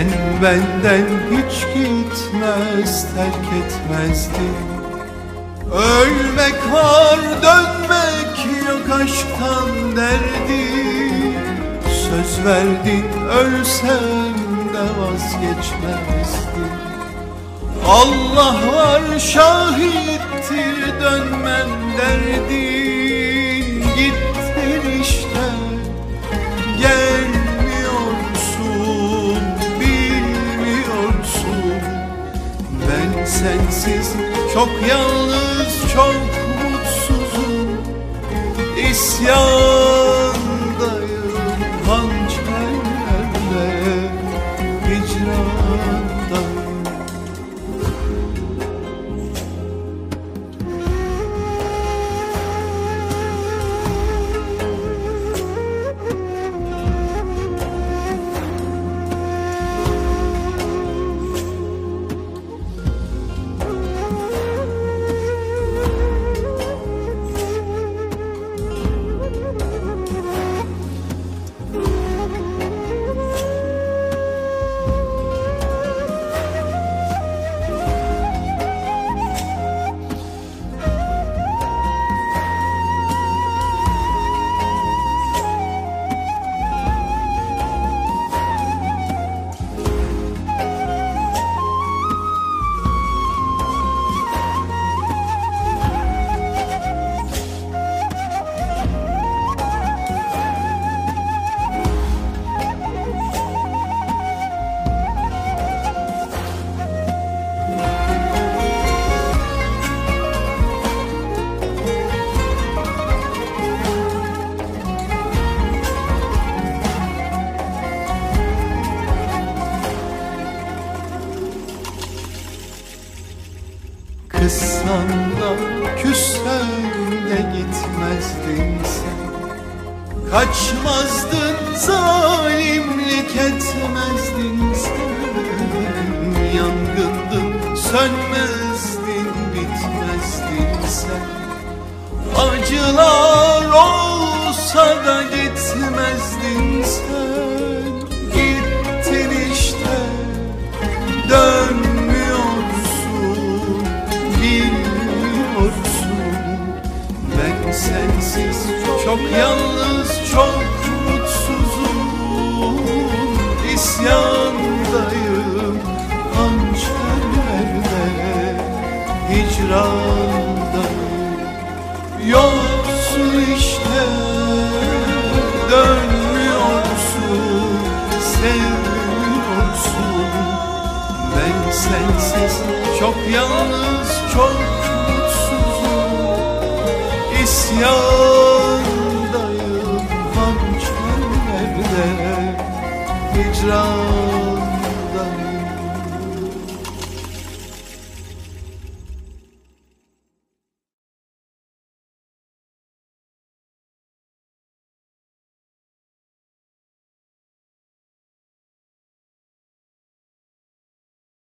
Sen benden hiç gitmez, terk etmezdin. Ölmek var, dönmek yok, aşktan derdim. Söz verdin, ölsem de vazgeçmezdin. Allah var, şahittir, dönmem derdin. Gittin işte, gelmiyorsun, bilmiyorsun. Ben sensiz çok yalnız, çok mutsuzum. İsyandayım hançerlerle, hicrandayım. Kızsan da küssen de gitmezdin sen. Kaçmazdın, zalimlik etmezdin sen. Yangındın, sönmezdin, bitmezdin sen. Acılar olsa da gitmezdin sen. Gittin işte, dönmüyorsun, bilmiyorsun. Ben sensiz çok yalnız, çok mutsuzum. İsyandayım hançerlerde, hicrandayım. Yoksun işte, dönmüyorsun, sevmiyorsun. Ben sensiz çok yalnız, çok mutsuzum. İsyandayım hançerlerde, hicran.